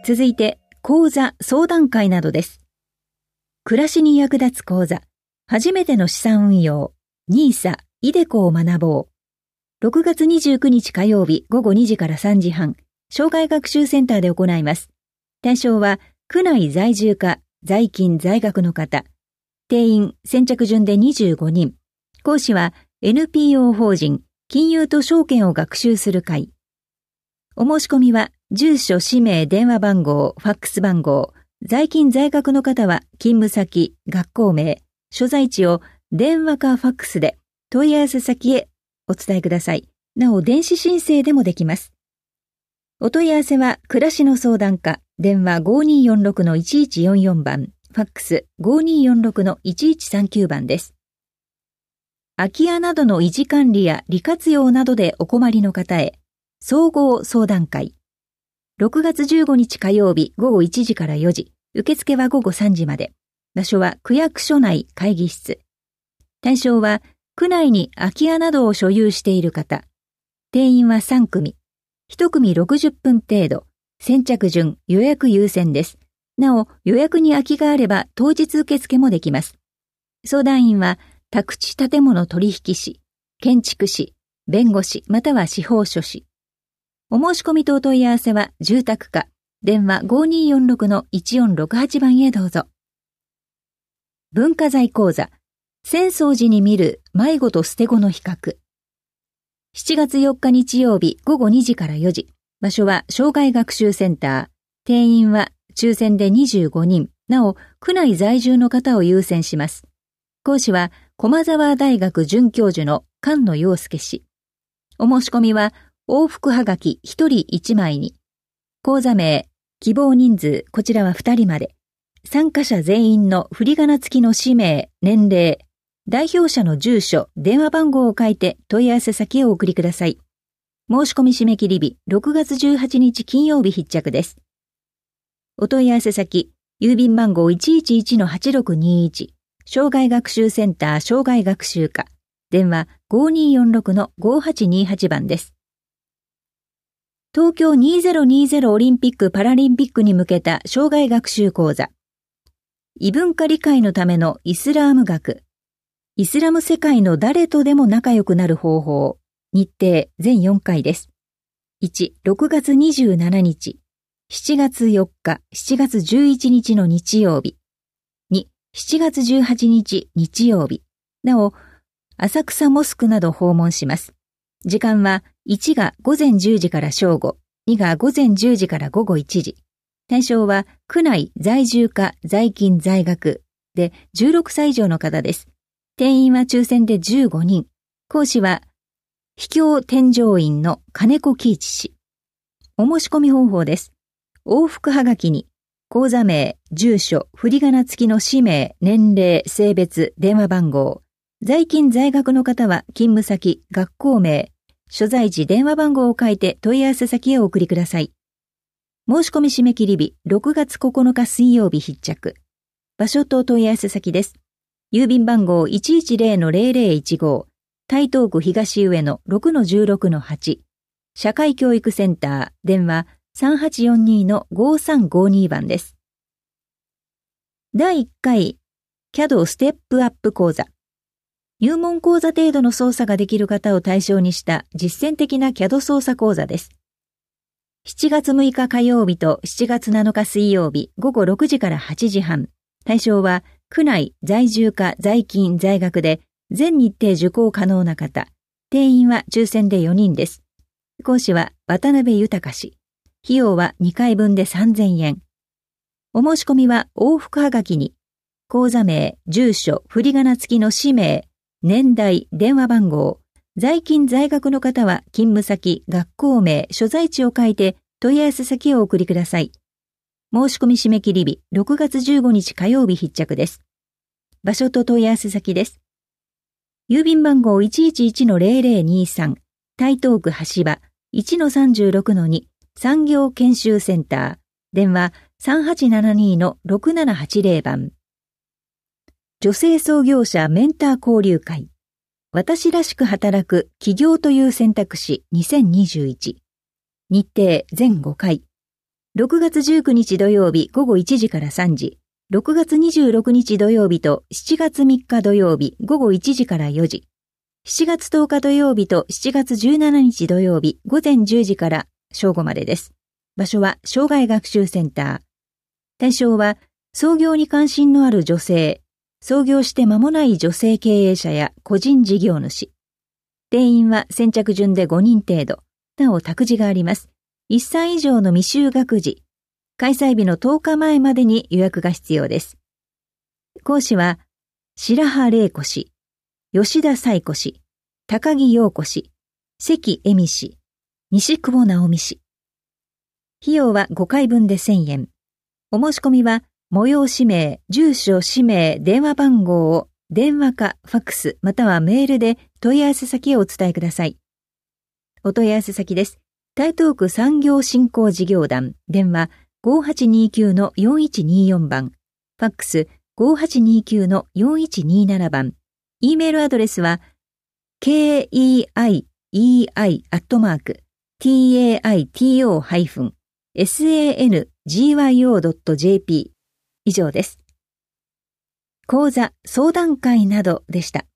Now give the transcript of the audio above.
続いて、講座、相談会などです。暮らしに役立つ講座、初めての資産運用、NISA、iDeCoを学ぼう。6月29日火曜日午後2時から3時半、生涯学習センターで行います。対象は、区内在住か、在勤在学の方。定員、先着順で25人。講師は、NPO 法人、金融と証券を学習する会。お申し込みは、住所、氏名、電話番号、ファックス番号、在勤在学の方は、勤務先、学校名、所在地を電話かファックスで問い合わせ先へお伝えください。なお、電子申請でもできます。お問い合わせは、暮らしの相談課、電話 5246-1144 番、ファックス 5246-1139 番です。空き家などの維持管理や利活用などでお困りの方へ、総合相談会。6月15日火曜日午後1時から4時、受付は午後3時まで。場所は区役所内会議室。対象は、区内に空き家などを所有している方。定員は3組。1組60分程度。先着順予約優先です。なお、予約に空きがあれば当日受付もできます。相談員は、宅地建物取引士、建築士、弁護士または司法書士。お申し込みとお問い合わせは住宅課、電話 5246-1468 番へどうぞ。文化財講座、浅草寺に見る迷子と捨て子の比較。7月4日日曜日午後2時から4時。場所は生涯学習センター。定員は抽選で25人。なお、区内在住の方を優先します。講師は駒沢大学准教授の菅野陽介氏。お申し込みは往復はがき1人1枚に。講座名、希望人数、こちらは2人まで。参加者全員の振り仮名付きの氏名、年齢、代表者の住所、電話番号を書いて問い合わせ先へお送りください。申し込み締め切り日、6月18日金曜日必着です。お問い合わせ先、郵便番号 111-8621、生涯学習センター生涯学習課、電話 5246-5828 番です。東京2020オリンピック・パラリンピックに向けた生涯学習講座。異文化理解のためのイスラーム学。イスラム世界の誰とでも仲良くなる方法。日程全4回です。1、6月27日。7月4日、7月11日の日曜日。2、7月18日日曜日。なお、浅草モスクなど訪問します。時間は1が午前10時から正午、2が午前10時から午後1時。対象は区内在住か在勤在学で16歳以上の方です。定員は抽選で15人。講師は秘境添乗員の金子喜一氏。お申し込み方法です。往復はがきに講座名、住所、振り仮名付きの氏名、年齢、性別、電話番号。在勤在学の方は勤務先、学校名、所在地、電話番号を書いて問い合わせ先へお送りください。申し込み締め切り日、6月9日水曜日必着。場所と問い合わせ先です。郵便番号 110-0015、台東区東上野 6-16-8、社会教育センター、電話 3842-5352 番です。第1回、CAD ステップアップ講座。入門講座程度の操作ができる方を対象にした実践的な CAD 操作講座です。7月6日火曜日と7月7日水曜日午後6時から8時半。対象は区内在住か在勤在学で全日程受講可能な方。定員は抽選で4人です。講師は渡辺豊氏。費用は2回分で3000円。お申し込みは往復はがきに講座名、住所、振り仮名付きの氏名、年代、電話番号。在勤在学の方は勤務先、学校名、所在地を書いて問い合わせ先をお送りください。申し込み締め切り日、6月15日火曜日必着です。場所と問い合わせ先です。郵便番号 111-0023、台東区橋場 1-36-2、産業研修センター、電話 3872-6780 番。女性創業者メンター交流会。私らしく働く起業という選択肢2021。日程全5回。 6月19日土曜日午後1時から3時、6月26日土曜日と7月3日土曜日午後1時から4時、7月10日土曜日と7月17日土曜日午前10時から正午までです。場所は障害学習センター。対象は創業に関心のある女性、創業して間もない女性経営者や個人事業主。定員は先着順で5人程度。なお託児があります。1歳以上の未就学児。開催日の10日前までに予約が必要です。講師は白羽玲子氏、吉田彩子氏、高木陽子氏、関恵美氏、西久保直美氏。費用は5回分で1000円。お申し込みは催し名、住所、氏名、電話番号を電話かファックスまたはメールで問い合わせ先をお伝えください。お問い合わせ先です。台東区産業振興事業団、電話 5829-4124 番、ファックス 5829-4127 番、Eメールアドレスは keii-taito-sangyyo.jp 以上です。講座、相談会などでした。